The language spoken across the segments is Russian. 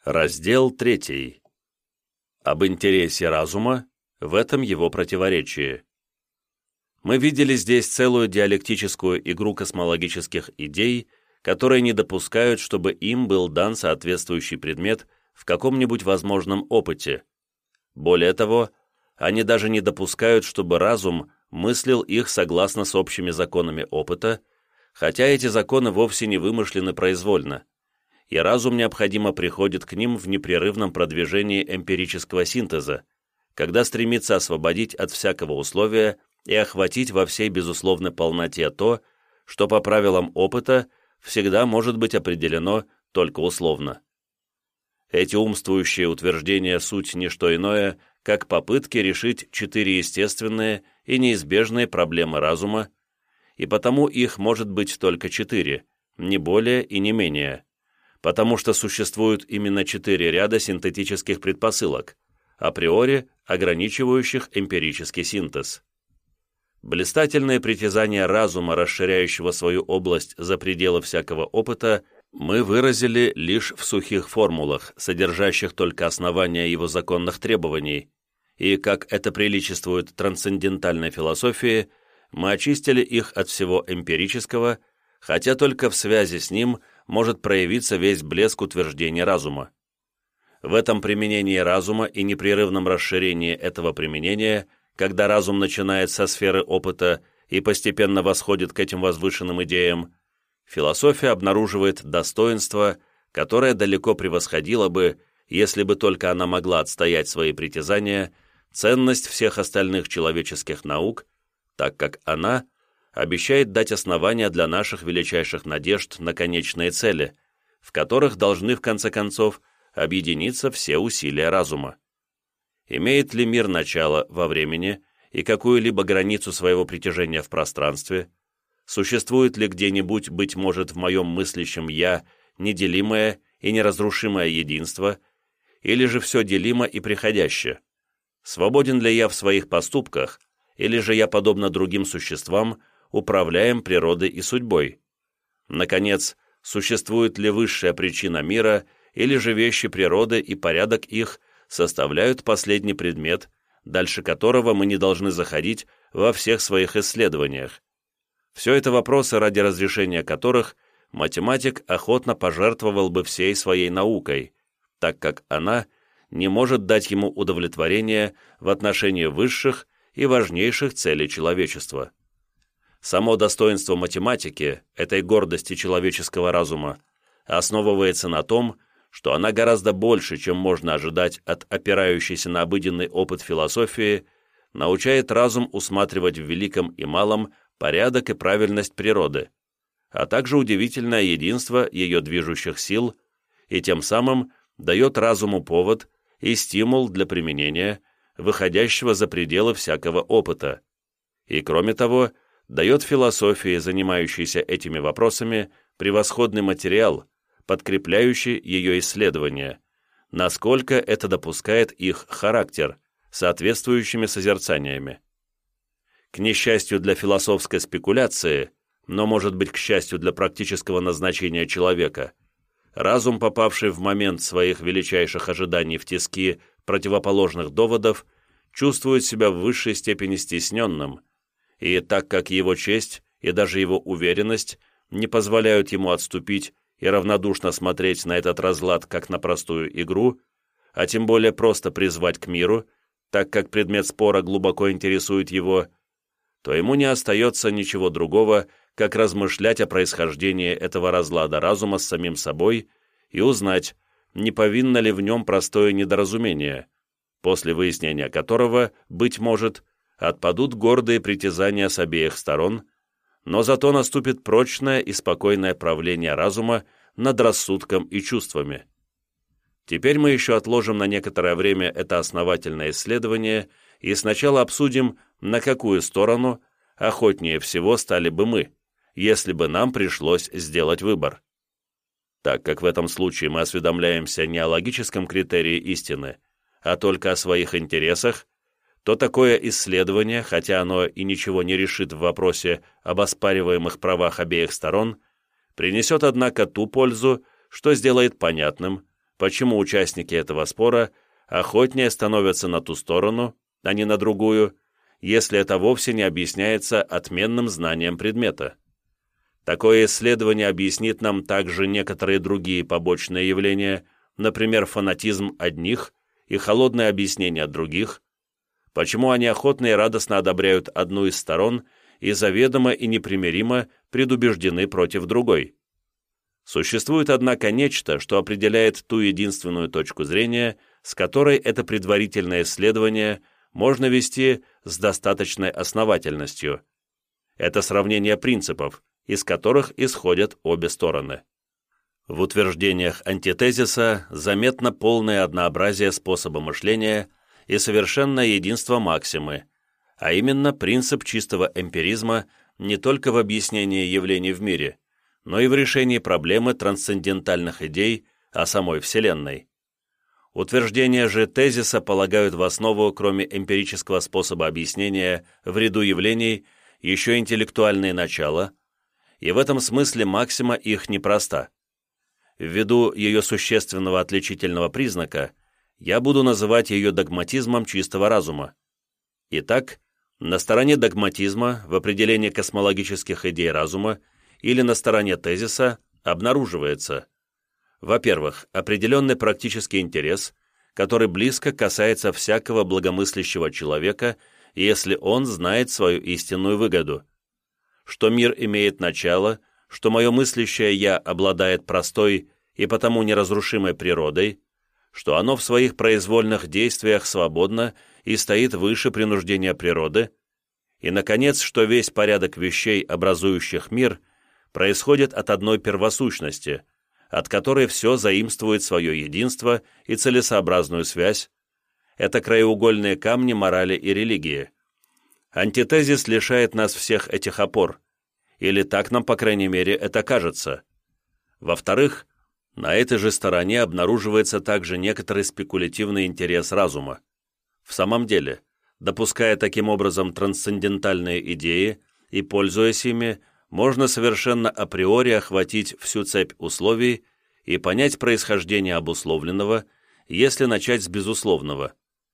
Раздел 3. Об интересе разума, в этом его противоречии. Мы видели здесь целую диалектическую игру космологических идей, которые не допускают, чтобы им был дан соответствующий предмет в каком-нибудь возможном опыте. Более того, они даже не допускают, чтобы разум мыслил их согласно с общими законами опыта, хотя эти законы вовсе не вымышлены произвольно, и разум необходимо приходит к ним в непрерывном продвижении эмпирического синтеза, когда стремится освободить от всякого условия и охватить во всей безусловной полноте то, что по правилам опыта всегда может быть определено только условно. Эти умствующие утверждения суть не что иное, как попытки решить 4 естественные и неизбежные проблемы разума, и потому их может быть только 4, не более и не менее, потому что существуют именно 4 ряда синтетических предпосылок, априори ограничивающих эмпирический синтез. Блистательные притязания разума, расширяющего свою область за пределы всякого опыта, мы выразили лишь в сухих формулах, содержащих только основания его законных требований, и, как это приличествует трансцендентальной философии, мы очистили их от всего эмпирического, хотя только в связи с ним может проявиться весь блеск утверждений разума. В этом применении разума и непрерывном расширении этого применения, когда разум начинает со сферы опыта и постепенно восходит к этим возвышенным идеям, философия обнаруживает достоинство, которое далеко превосходило бы, если бы только она могла отстоять свои притязания, ценность всех остальных человеческих наук, так как она обещает дать основания для наших величайших надежд на конечные цели, в которых должны в конце концов объединиться все усилия разума. Имеет ли мир начало во времени и какую-либо границу своего притяжения в пространстве? Существует ли где-нибудь, быть может, в моем мыслящем «я» неделимое и неразрушимое единство, или же все делимо и приходяще? Свободен ли я в своих поступках, или же я, подобно другим существам, управляем природой и судьбой? Наконец, существует ли высшая причина мира, или же вещи природы и порядок их составляют последний предмет, дальше которого мы не должны заходить во всех своих исследованиях? Все это вопросы, ради разрешения которых математик охотно пожертвовал бы всей своей наукой, так как она не может дать ему удовлетворения в отношении высших и важнейших целей человечества. Само достоинство математики, этой гордости человеческого разума, основывается на том, что она гораздо больше, чем можно ожидать от опирающейся на обыденный опыт философии, научает разум усматривать в великом и малом порядок и правильность природы, а также удивительное единство ее движущих сил, и тем самым дает разуму повод и стимул для применения, выходящего за пределы всякого опыта, и, кроме того, дает философии, занимающейся этими вопросами, превосходный материал, подкрепляющий ее исследования, насколько это допускает их характер, соответствующими созерцаниями. К несчастью для философской спекуляции, но, может быть, к счастью для практического назначения человека, разум, попавший в момент своих величайших ожиданий в тиски противоположных доводов, чувствует себя в высшей степени стесненным, и так как его честь и даже его уверенность не позволяют ему отступить и равнодушно смотреть на этот разлад как на простую игру, а тем более просто призвать к миру, так как предмет спора глубоко интересует его, то ему не остается ничего другого, как размышлять о происхождении этого разлада разума с самим собой и узнать, не повинно ли в нем простое недоразумение, после выяснения которого, быть может, отпадут гордые притязания с обеих сторон, но зато наступит прочное и спокойное правление разума над рассудком и чувствами. Теперь мы еще отложим на некоторое время это основательное исследование и сначала обсудим, на какую сторону охотнее всего стали бы мы, если бы нам пришлось сделать выбор. Так как в этом случае мы осведомляемся не о логическом критерии истины, а только о своих интересах, то такое исследование, хотя оно и ничего не решит в вопросе об оспариваемых правах обеих сторон, принесет, однако, ту пользу, что сделает понятным, почему участники этого спора охотнее становятся на ту сторону, а не на другую, если это вовсе не объясняется отменным знанием предмета. Такое исследование объяснит нам также некоторые другие побочные явления, например, фанатизм одних и холодное объяснение других, почему они охотно и радостно одобряют одну из сторон и заведомо и непримиримо предубеждены против другой. Существует, однако, нечто, что определяет ту единственную точку зрения, с которой это предварительное исследование можно вести с достаточной основательностью. Это сравнение принципов, из которых исходят обе стороны. В утверждениях антитезиса заметно полное однообразие способа мышления и совершенное единство максимы, а именно принцип чистого эмпиризма не только в объяснении явлений в мире, но и в решении проблемы трансцендентальных идей о самой Вселенной. Утверждения же тезиса полагают в основу, кроме эмпирического способа объяснения в ряду явлений, еще интеллектуальные начала, и в этом смысле максима их непроста. Ввиду ее существенного отличительного признака, я буду называть ее догматизмом чистого разума. Итак, на стороне догматизма в определении космологических идей разума или на стороне тезиса обнаруживается, во-первых, определенный практический интерес, который близко касается всякого благомыслящего человека, если он знает свою истинную выгоду, что мир имеет начало, что мое мыслящее «я» обладает простой и потому неразрушимой природой, что оно в своих произвольных действиях свободно и стоит выше принуждения природы, и, наконец, что весь порядок вещей, образующих мир, происходит от одной первосущности, от которой все заимствует свое единство и целесообразную связь. Это краеугольные камни морали и религии. Антитезис лишает нас всех этих опор, или так нам, по крайней мере, это кажется. Во-вторых, на этой же стороне обнаруживается также некоторый спекулятивный интерес разума. В самом деле, допуская таким образом трансцендентальные идеи и пользуясь ими, можно совершенно априори охватить всю цепь условий и понять происхождение обусловленного, если начать с безусловного.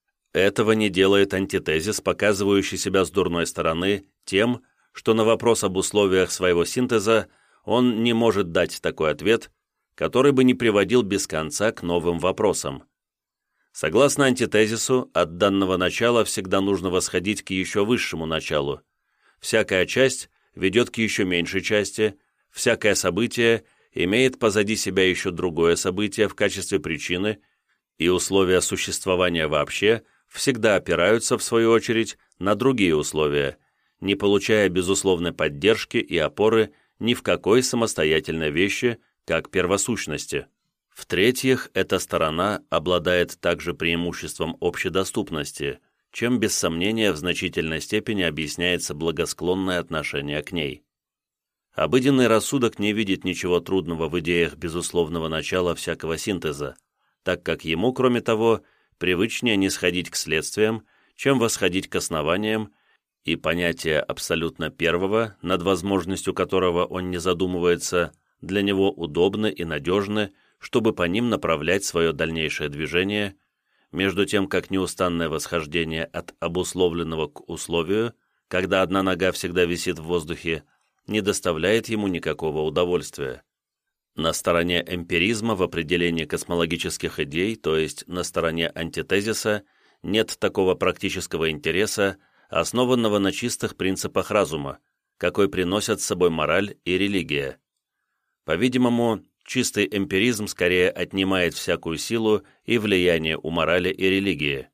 Этого не делает антитезис, показывающий себя с дурной стороны, тем, что на вопрос об условиях своего синтеза он не может дать такой ответ, который бы не приводил без конца к новым вопросам. Согласно антитезису, от данного начала всегда нужно восходить к еще высшему началу. Всякая часть ведет к еще меньшей части, всякое событие имеет позади себя еще другое событие в качестве причины, и условия существования вообще всегда опираются, в свою очередь, на другие условия, не получая безусловной поддержки и опоры ни в какой самостоятельной вещи, как первосущности. В-третьих, эта сторона обладает также преимуществом общедоступности, чем без сомнения в значительной степени объясняется благосклонное отношение к ней. Обыденный рассудок не видит ничего трудного в идеях безусловного начала всякого синтеза, так как ему, кроме того, привычнее нисходить к следствиям, чем восходить к основаниям, и понятие абсолютно первого, над возможностью которого он не задумывается, для него удобны и надежны, чтобы по ним направлять свое дальнейшее движение, между тем как неустанное восхождение от обусловленного к условию, когда одна нога всегда висит в воздухе, не доставляет ему никакого удовольствия. На стороне эмпиризма в определении космологических идей, то есть на стороне антитезиса, нет такого практического интереса, основанного на чистых принципах разума, какой приносят с собой мораль и религия. По-видимому, чистый эмпиризм скорее отнимает всякую силу и влияние у морали и религии.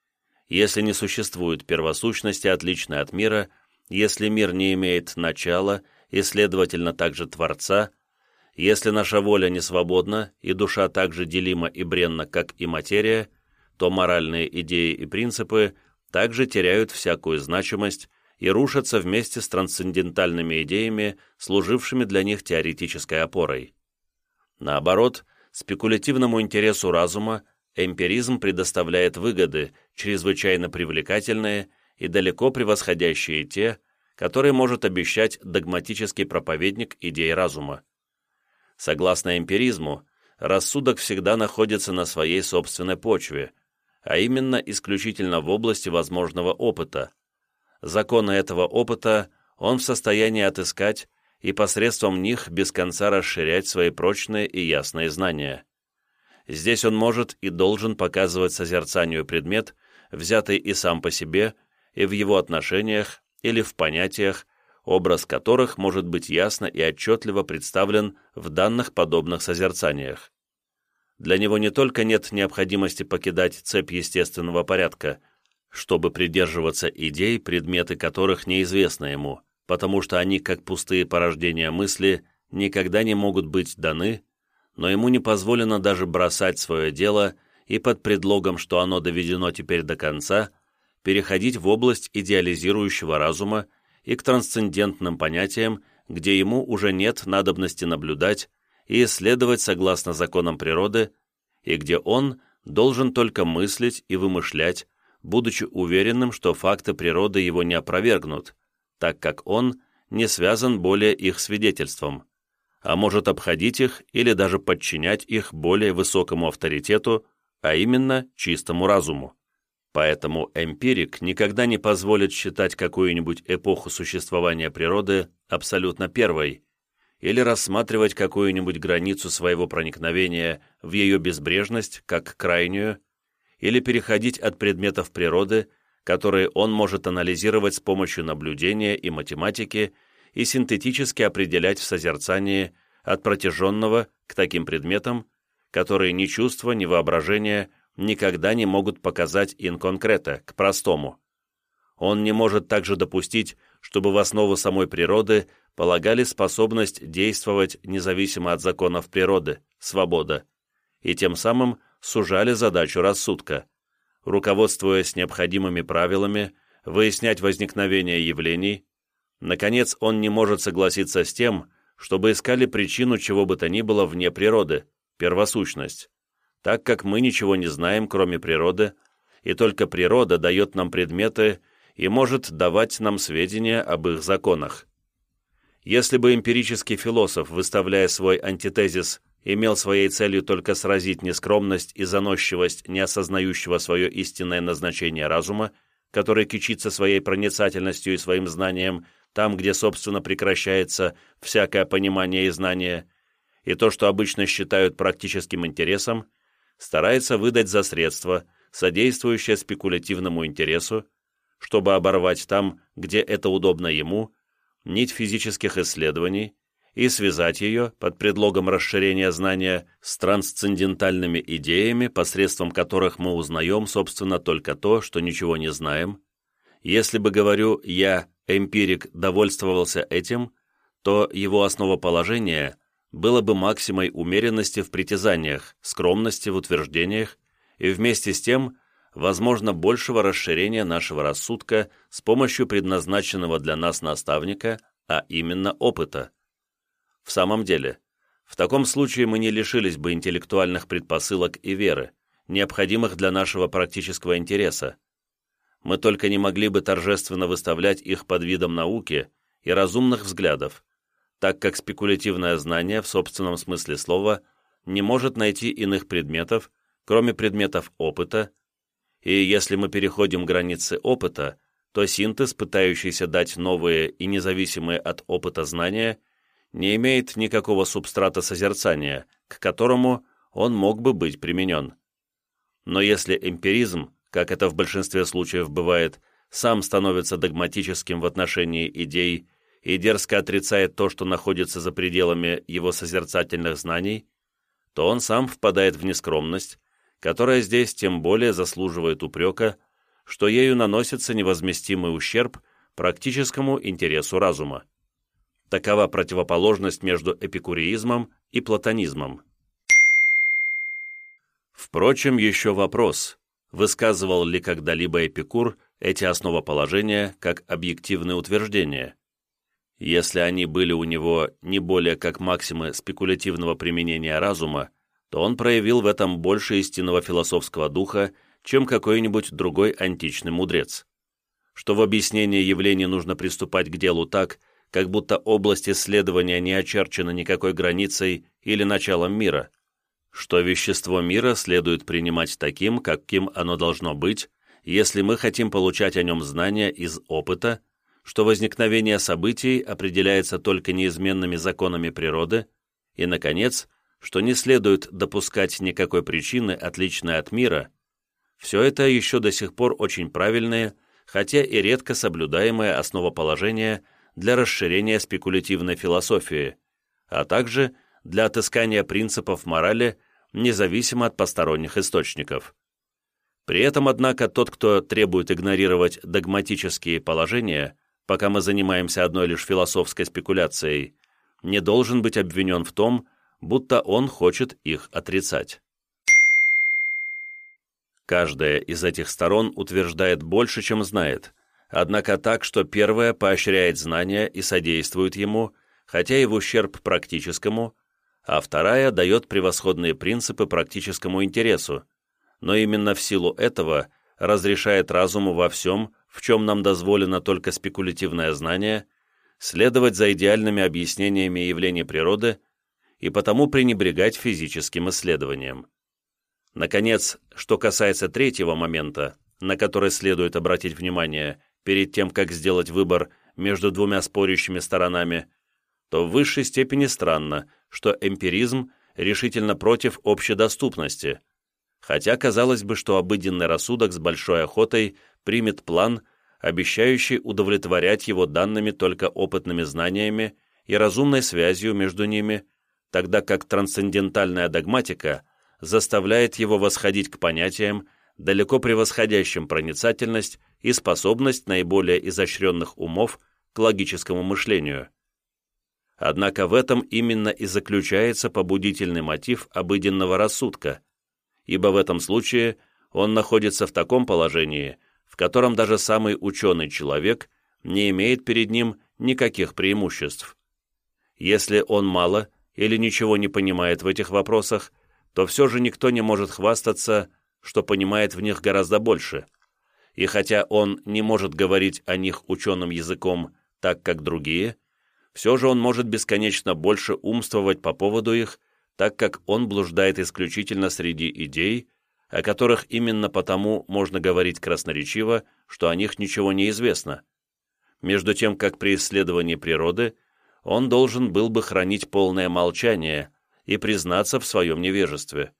Если не существует первосущности, отличной от мира, если мир не имеет начала и, следовательно, также Творца, если наша воля не свободна и душа так же делима и бренна, как и материя, то моральные идеи и принципы также теряют всякую значимость и рушатся вместе с трансцендентальными идеями, служившими для них теоретической опорой. Наоборот, спекулятивному интересу разума эмпиризм предоставляет выгоды, чрезвычайно привлекательные и далеко превосходящие те, которые может обещать догматический проповедник идей разума. Согласно эмпиризму, рассудок всегда находится на своей собственной почве, а именно исключительно в области возможного опыта. Законы этого опыта он в состоянии отыскать и посредством них без конца расширять свои прочные и ясные знания. Здесь он может и должен показывать созерцанию предмет, взятый и сам по себе, и в его отношениях или в понятиях, образ которых может быть ясно и отчетливо представлен в данных подобных созерцаниях. Для него не только нет необходимости покидать цепь естественного порядка, чтобы придерживаться идей, предметы которых неизвестны ему, потому что они, как пустые порождения мысли, никогда не могут быть даны, но ему не позволено даже бросать свое дело и под предлогом, что оно доведено теперь до конца, переходить в область идеализирующего разума и к трансцендентным понятиям, где ему уже нет надобности наблюдать и исследовать согласно законам природы, и где он должен только мыслить и вымышлять, будучи уверенным, что факты природы его не опровергнут, так как он не связан более их свидетельством, а может обходить их или даже подчинять их более высокому авторитету, а именно чистому разуму. Поэтому эмпирик никогда не позволит считать какую-нибудь эпоху существования природы абсолютно первой, или рассматривать какую-нибудь границу своего проникновения в ее безбрежность как крайнюю, или переходить от предметов природы, которые он может анализировать с помощью наблюдения и математики, и синтетически определять в созерцании от протяженного к таким предметам, которые ни чувства, ни воображение никогда не могут показать ин конкрето, к простому. Он не может также допустить, чтобы в основу самой природы полагали способность действовать независимо от законов природы, свобода, и тем самым сужали задачу рассудка, руководствуясь необходимыми правилами, выяснять возникновение явлений. Наконец, он не может согласиться с тем, чтобы искали причину чего бы то ни было вне природы, первосущность, так как мы ничего не знаем, кроме природы, и только природа дает нам предметы и может давать нам сведения об их законах. Если бы эмпирический философ, выставляя свой антитезис, имел своей целью только сразить нескромность и заносчивость неосознающего свое истинное назначение разума, который кичится своей проницательностью и своим знанием там, где, собственно, прекращается всякое понимание и знание, и то, что обычно считают практическим интересом, старается выдать за средство, содействующее спекулятивному интересу, чтобы оборвать там, где это удобно ему, нить физических исследований и связать ее под предлогом расширения знания с трансцендентальными идеями, посредством которых мы узнаем, собственно, только то, что ничего не знаем. Если бы, говорю, я, эмпирик, довольствовался этим, то его основоположение было бы максимой умеренности в притязаниях, скромности в утверждениях и вместе с тем, возможно, большего расширения нашего рассудка с помощью предназначенного для нас наставника, а именно опыта. В самом деле, в таком случае мы не лишились бы интеллектуальных предпосылок и веры, необходимых для нашего практического интереса. Мы только не могли бы торжественно выставлять их под видом науки и разумных взглядов, так как спекулятивное знание в собственном смысле слова не может найти иных предметов, кроме предметов опыта, и если мы переходим границы опыта, то синтез, пытающийся дать новые и независимые от опыта знания, не имеет никакого субстрата созерцания, к которому он мог бы быть применен. Но если эмпиризм, как это в большинстве случаев бывает, сам становится догматическим в отношении идей и дерзко отрицает то, что находится за пределами его созерцательных знаний, то он сам впадает в нескромность, которая здесь тем более заслуживает упрека, что ею наносится невозместимый ущерб практическому интересу разума. Такова противоположность между эпикуреизмом и платонизмом. Впрочем, еще вопрос, высказывал ли когда-либо Эпикур эти основоположения как объективные утверждения. Если они были у него не более как максимы спекулятивного применения разума, то он проявил в этом больше истинного философского духа, чем какой-нибудь другой античный мудрец. Что в объяснении явлений нужно приступать к делу так, как будто область исследования не очерчена никакой границей или началом мира, что вещество мира следует принимать таким, каким оно должно быть, если мы хотим получать о нем знания из опыта, что возникновение событий определяется только неизменными законами природы, и, наконец, что не следует допускать никакой причины, отличной от мира, все это еще до сих пор очень правильные, хотя и редко соблюдаемые основоположения для расширения спекулятивной философии, а также для отыскания принципов морали, независимо от посторонних источников. При этом, однако, тот, кто требует игнорировать догматические положения, пока мы занимаемся одной лишь философской спекуляцией, не должен быть обвинен в том, будто он хочет их отрицать. Каждая из этих сторон утверждает больше, чем знает, однако так, что первая поощряет знания и содействует ему, хотя и в ущерб практическому, а вторая дает превосходные принципы практическому интересу, но именно в силу этого разрешает разуму во всем, в чем нам дозволено только спекулятивное знание, следовать за идеальными объяснениями явлений природы и потому пренебрегать физическим исследованием. Наконец, что касается третьего момента, на который следует обратить внимание перед тем, как сделать выбор между двумя спорящими сторонами, то в высшей степени странно, что эмпиризм решительно против общедоступности, хотя казалось бы, что обыденный рассудок с большой охотой примет план, обещающий удовлетворять его данными только опытными знаниями и разумной связью между ними, тогда как трансцендентальная догматика заставляет его восходить к понятиям, далеко превосходящим проницательность и способность наиболее изощренных умов к логическому мышлению. Однако в этом именно и заключается побудительный мотив обыденного рассудка, ибо в этом случае он находится в таком положении, в котором даже самый ученый человек не имеет перед ним никаких преимуществ. Если он мало или ничего не понимает в этих вопросах, то все же никто не может хвастаться, что понимает в них гораздо больше. И хотя он не может говорить о них ученым языком так, как другие, все же он может бесконечно больше умствовать по поводу их, так как он блуждает исключительно среди идей, о которых именно потому можно говорить красноречиво, что о них ничего не известно. Между тем, как при исследовании природы он должен был бы хранить полное молчание и признаться в своем невежестве.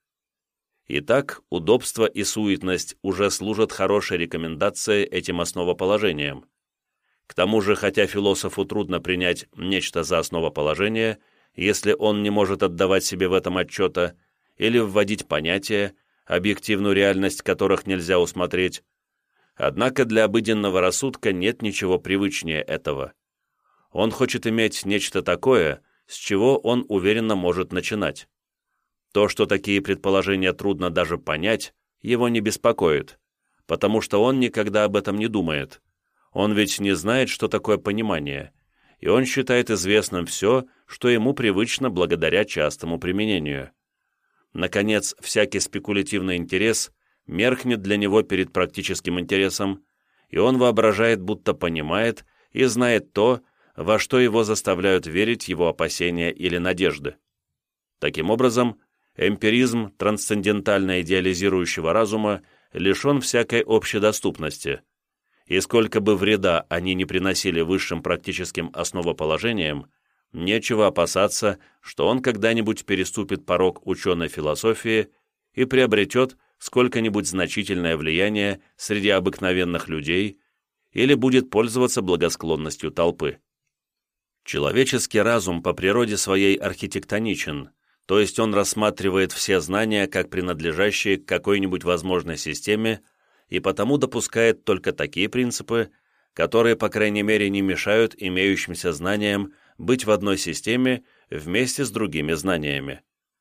Итак, удобство и суетность уже служат хорошей рекомендацией этим основоположениям. К тому же, хотя философу трудно принять нечто за основоположение, если он не может отдавать себе в этом отчета, или вводить понятия, объективную реальность которых нельзя усмотреть, однако для обыденного рассудка нет ничего привычнее этого. Он хочет иметь нечто такое, с чего он уверенно может начинать. То, что такие предположения трудно даже понять, его не беспокоит, потому что он никогда об этом не думает. Он ведь не знает, что такое понимание, и он считает известным все, что ему привычно благодаря частому применению. Наконец, всякий спекулятивный интерес меркнет для него перед практическим интересом, и он воображает, будто понимает и знает то, во что его заставляют верить его опасения или надежды. Таким образом, эмпиризм трансцендентально идеализирующего разума лишен всякой общедоступности, и сколько бы вреда они ни приносили высшим практическим основоположениям, нечего опасаться, что он когда-нибудь переступит порог ученой философии и приобретет сколько-нибудь значительное влияние среди обыкновенных людей или будет пользоваться благосклонностью толпы. Человеческий разум по природе своей архитектоничен, то есть он рассматривает все знания как принадлежащие к какой-нибудь возможной системе и потому допускает только такие принципы, которые, по крайней мере, не мешают имеющимся знаниям быть в одной системе вместе с другими знаниями.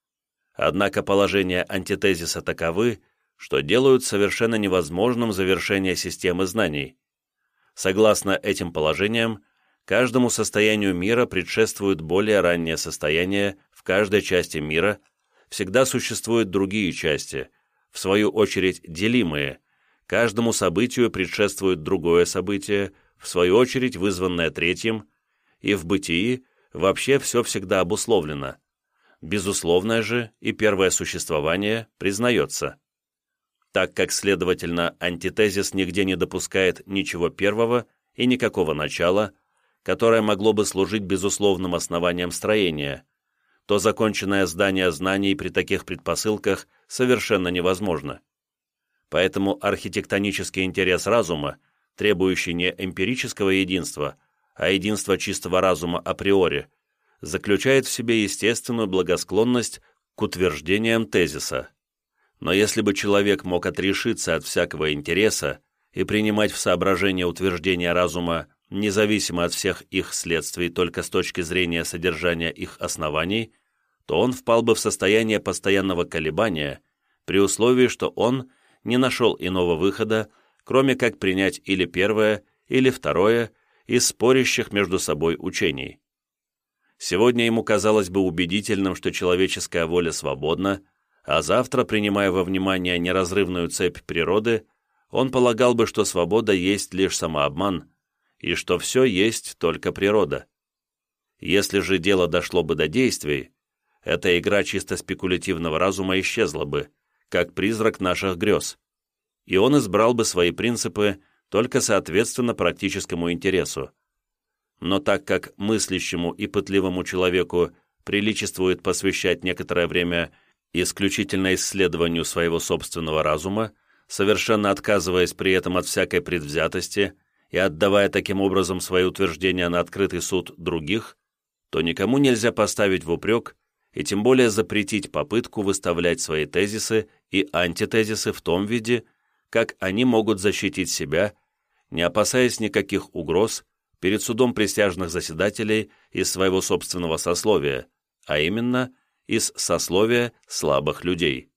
Однако положения антитезиса таковы, что делают совершенно невозможным завершение системы знаний. Согласно этим положениям, каждому состоянию мира предшествует более раннее состояние в каждой части мира, всегда существуют другие части, в свою очередь делимые, каждому событию предшествует другое событие, в свою очередь вызванное третьим, и в бытии вообще все всегда обусловлено. Безусловное же и первое существование признается. Так как, следовательно, антитезис нигде не допускает ничего первого и никакого начала, которое могло бы служить безусловным основанием строения, то законченное здание знаний при таких предпосылках совершенно невозможно. Поэтому архитектонический интерес разума, требующий не эмпирического единства, а единства чистого разума априори, заключает в себе естественную благосклонность к утверждениям тезиса. Но если бы человек мог отрешиться от всякого интереса и принимать в соображение утверждения разума независимо от всех их следствий только с точки зрения содержания их оснований, то он впал бы в состояние постоянного колебания при условии, что он не нашел иного выхода, кроме как принять или первое, или второе из спорящих между собой учений. Сегодня ему казалось бы убедительным, что человеческая воля свободна, а завтра, принимая во внимание неразрывную цепь природы, он полагал бы, что свобода есть лишь самообман, и что все есть только природа. Если же дело дошло бы до действий, эта игра чисто спекулятивного разума исчезла бы, как призрак наших грез, и он избрал бы свои принципы только соответственно практическому интересу. Но так как мыслящему и пытливому человеку приличествует посвящать некоторое время исключительно исследованию своего собственного разума, совершенно отказываясь при этом от всякой предвзятости и отдавая таким образом свои утверждения на открытый суд других, то никому нельзя поставить в упрек и тем более запретить попытку выставлять свои тезисы и антитезисы в том виде, как они могут защитить себя, не опасаясь никаких угроз перед судом присяжных заседателей из своего собственного сословия, а именно из сословия слабых людей.